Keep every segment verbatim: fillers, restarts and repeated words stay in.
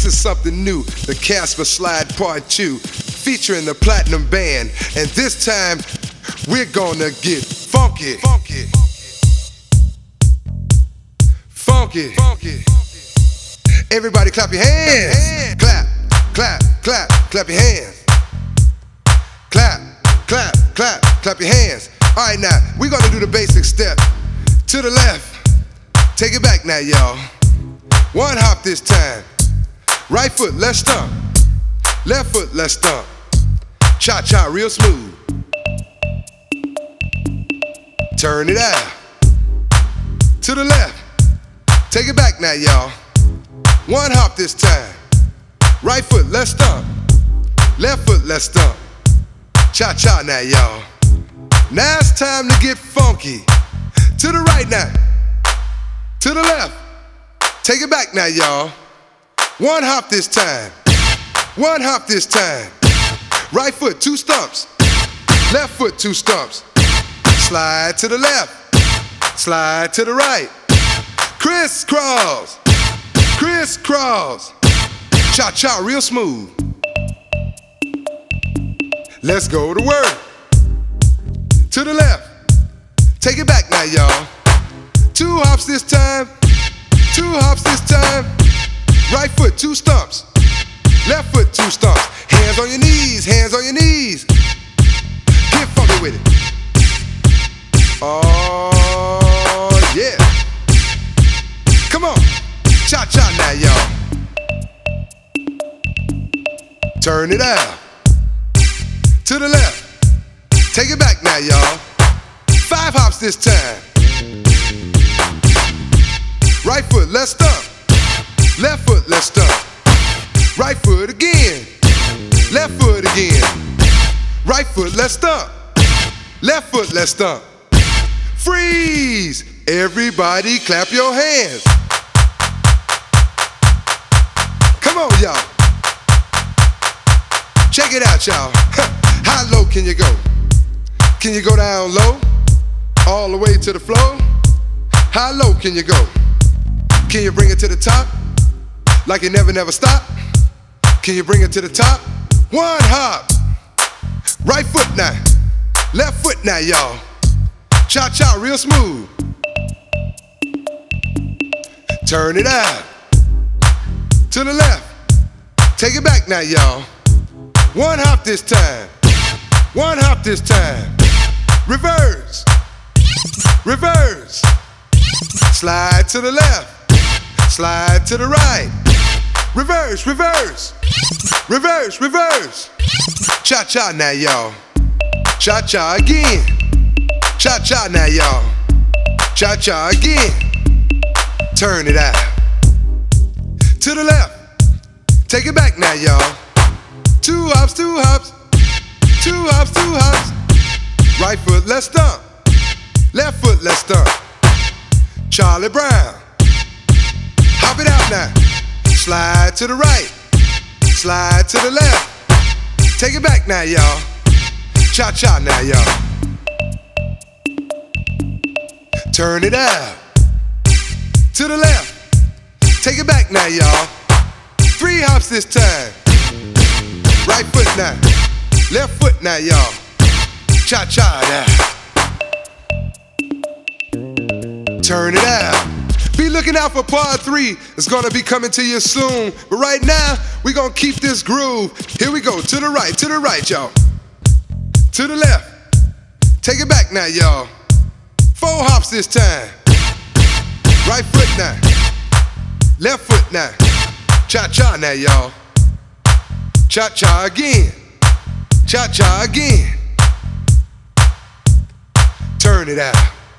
is something new, the Casper Slide Part two, featuring the Platinum Band. And this time, we're gonna get funky. Funky. Funky. Funky. Everybody clap your hands. Clap, clap, clap, clap your hands. Clap, clap, clap, clap your hands. All right, now, we're gonna do the basic step. To the left. Take it back now, y'all. One hop this time. Right foot, let's stomp. Left foot, let's stomp. Cha-cha, real smooth. Turn it out. To the left. Take it back now, y'all. One hop this time. Right foot, let's stomp. Left foot, let's stomp. Cha-cha now, y'all. Now it's time to get funky. To the right now. To the left. Take it back now, y'all. One hop this time. One hop this time. Right foot, two stumps. Left foot, two stumps. Slide to the left. Slide to the right. Crisscross. Crisscross. Cha-cha, real smooth. Let's go to work. To the left. Take it back now, y'all. Two hops this time. Two hops this time. Right foot, two stumps. Left foot, two stumps. Hands on your knees, hands on your knees. Get funky with it. Oh, yeah. Come on. Cha-cha now, y'all. Turn it out. To the left. Take it back now, y'all. Five hops this time. Right foot, let's stomp. Left foot, let's stomp. Right foot again. Left foot again. Right foot, let's stomp. Left foot, let's stomp. Freeze! Everybody clap your hands. Come on, y'all. Check it out, y'all. How low can you go? Can you go down low? All the way to the floor? How low can you go? Can you bring it to the top? Like you never, never stop? Can you bring it to the top? One hop. Right foot now. Left foot now, y'all. Cha-cha, real smooth. Turn it out. To the left. Take it back now, y'all. One hop this time. One hop this time. Reverse. Reverse. Slide to the left. Slide to the right. Reverse, reverse. Reverse, reverse. Cha-cha now, y'all. Cha-cha again. Cha-cha now, y'all. Cha-cha again. Turn it out. To the left. Take it back now, y'all. Two hops, two hops. Two hops, two hops. Right foot, let's stomp. Left foot, let's stomp. Charlie Brown. Hop it out now. Slide to the right. Slide to the left. Take it back now, y'all. Cha-cha now, y'all. Turn it out. To the left. Take it back now, y'all. Three hops this time. Right foot now. Left foot now, y'all. Cha-cha now. Turn it out. Be looking out for part three. It's gonna be coming to you soon. But right now, we're gonna keep this groove. Here we go. To the right, to the right, y'all. To the left. Take it back now, y'all. Four hops this time. Right foot now. Left foot now. Cha-cha now, y'all. Cha-cha again. Cha-cha again. Turn it out.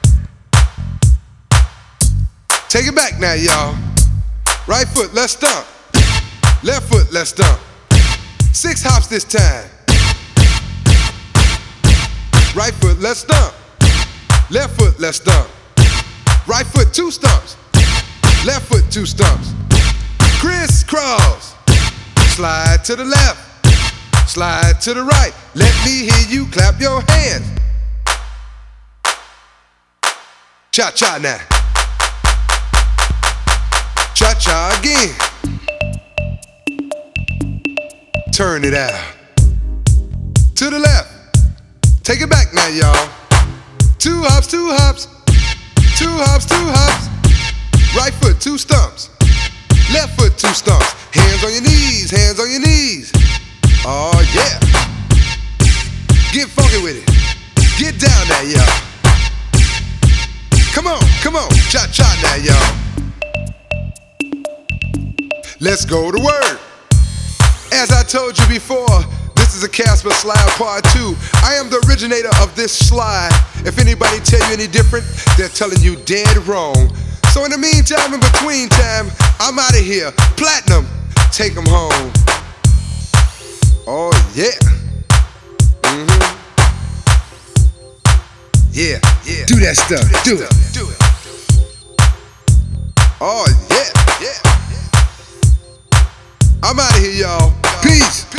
Take it back now, y'all. Right foot, let's stomp. Left foot, let's stomp. Six hops this time. Right foot, let's stomp. Left foot, let's stomp. Right foot, two stumps. Left foot, two stumps. Crisscross. Slide to the left. Slide to the right. Let me hear you clap your hands. Cha-cha now. Cha-cha again. turn it out. To the left, take it back now, y'all. Two hops, two hops, two hops, two hops. Right foot, two stumps. Left foot, two stumps. Hands on your knees, hands on your knees. Oh yeah. Get funky with it. Get down now, y'all. Come on, come on, cha-cha now, y'all. Let's go to work. As I told you before, this is a Casper Slide Part two. I am the originator of this slide. If anybody tell you any different, they're telling you dead wrong. So in the meantime, in between time, I'm out of here. Platinum, take them home. Oh yeah. Mm-hmm. Yeah, yeah. Do that stuff, do, do it. Stuff. Do it. Oh yeah, yeah. I'm out of here, y'all. Peace.